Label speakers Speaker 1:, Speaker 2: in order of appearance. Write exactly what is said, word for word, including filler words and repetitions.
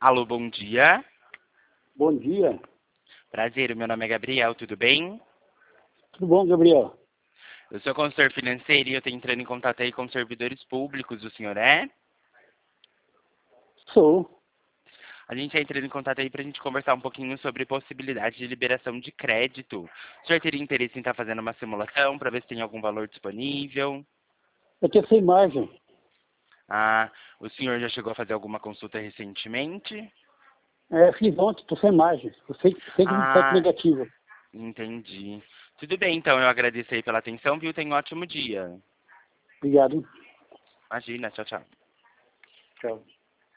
Speaker 1: Alô, bom dia.
Speaker 2: Bom dia.
Speaker 1: Prazer, o meu nome é Gabriel, tudo bem?
Speaker 2: Tudo bom, Gabriel?
Speaker 1: Eu sou consultor financeiro e eu estou entrando em contato aí com servidores públicos, o senhor é?
Speaker 2: Sou.
Speaker 1: A gente está entrando em contato aí para a gente conversar um pouquinho sobre possibilidade de liberação de crédito. O senhor teria interesse em estar fazendo uma simulação para ver se tem algum valor disponível?
Speaker 2: Eu tô sem margem.
Speaker 1: Ah, o senhor já chegou a fazer alguma consulta recentemente?
Speaker 2: É, fiz ontem, tô sem margem. Eu sei, sei que não está
Speaker 1: Ah,
Speaker 2: negativo.
Speaker 1: entendi. Tudo bem, então, eu agradeço aí pela atenção, viu? Tenha um ótimo dia.
Speaker 2: Obrigado.
Speaker 1: Imagina, tchau, tchau.
Speaker 2: Tchau.